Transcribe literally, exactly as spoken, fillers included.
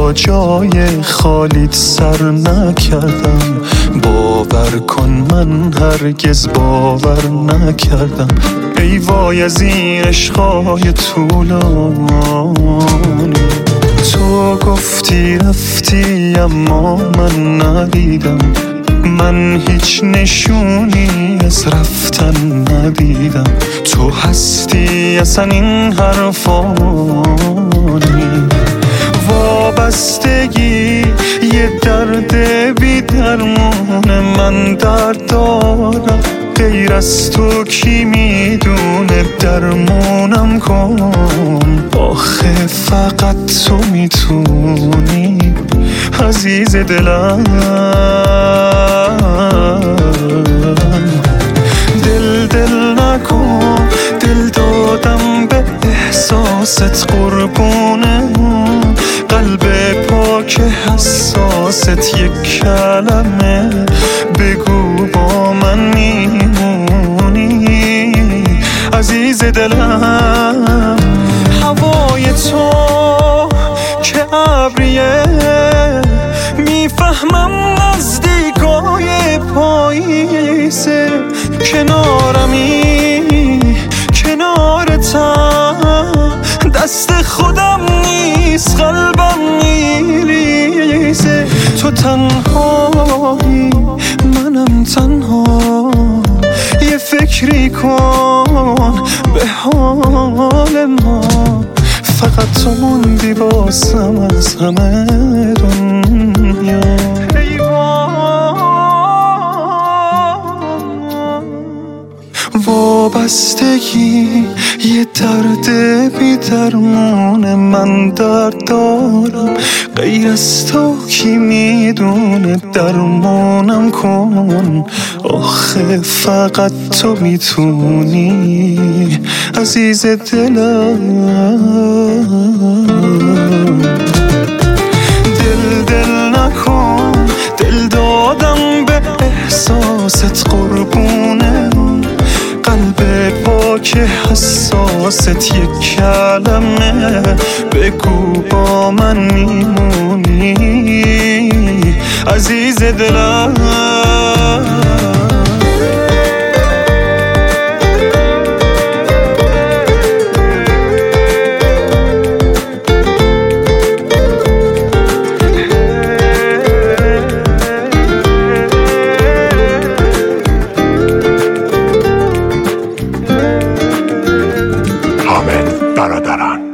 با جای خالیت سر نکردم. باور کن من هرگز باور نکردم. ای وای از این عشقای طولانی. تو گفتی رفتی اما من ندیدم. من هیچ نشونی از رفتن ندیدم. تو هستی اصلا این حرفانی. وابستگی یه درد بی درمونه. من درد دارم غیر از تو کی میدونه. درمونم کن آخه فقط تو میتونی عزیز دلم. دل دل نکن، دل دادم به احساست قربونه. قلب پاک حساست یک کلمه بگو با من میمونی عزیز دلم. هوای تو که ابریه میفهمم نزدیکای پاییزه. کنارمی کنارتم دست خودم نیست قلبم میریزه. تو تنهایی منم تنها. یه فکری کن به حال ما. فقط تو موندی واسم از همه دنیا. وابستگی یه درد بی درمونه. من درد دارم غیر از تو کی میدونه. درمونم کن آخه فقط تو میتونی عزیز دلم. دل دل نکن، دل دادم به احساست قربونه. قلب پاک حساست یک کلمه بگو با من میمونی عزیز دلم. برادران